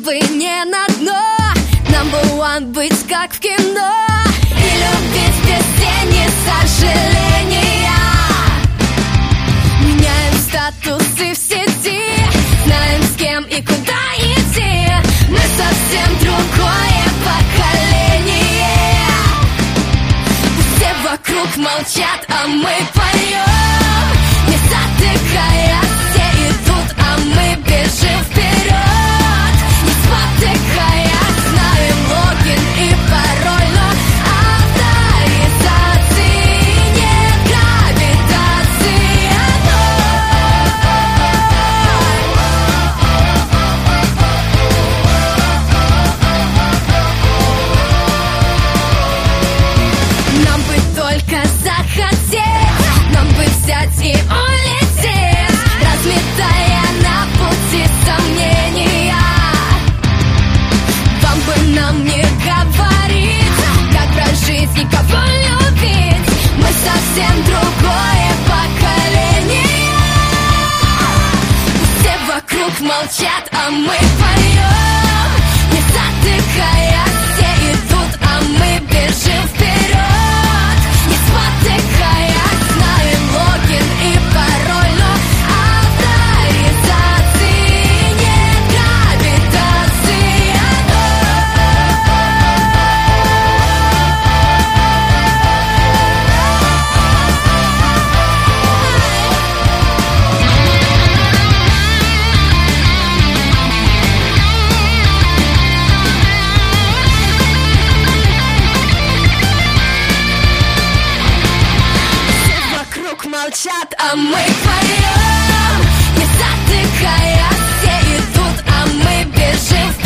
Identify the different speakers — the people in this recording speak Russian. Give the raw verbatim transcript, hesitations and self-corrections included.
Speaker 1: бы не на дно, number one быть как в кино. И любить без тени сожаления. Меняем статусы в сети, знаем с кем и куда идти. Мы совсем другое поколение. Все вокруг молчат, а мы поем, не затыкая. Все идут, а мы бежим вперед, не спотыкая. Знаем логин и пароль, но авторизации нет, гравитации одной. Нам бы только захотеть, нам бы взять и улететь, разметая на пути сомнения. Вам бы нам не говорить, как прожить, никого любить. Мы совсем другое поколение. Все вокруг молчат, а мы поем, не затыкая. Все идут, а мы бежим вперед, не спотыкая. Знаем логин и пароль, но авторизации нет, гравитации молчат, а мы поем, не затыкая. Все идут, а мы бежим вперед.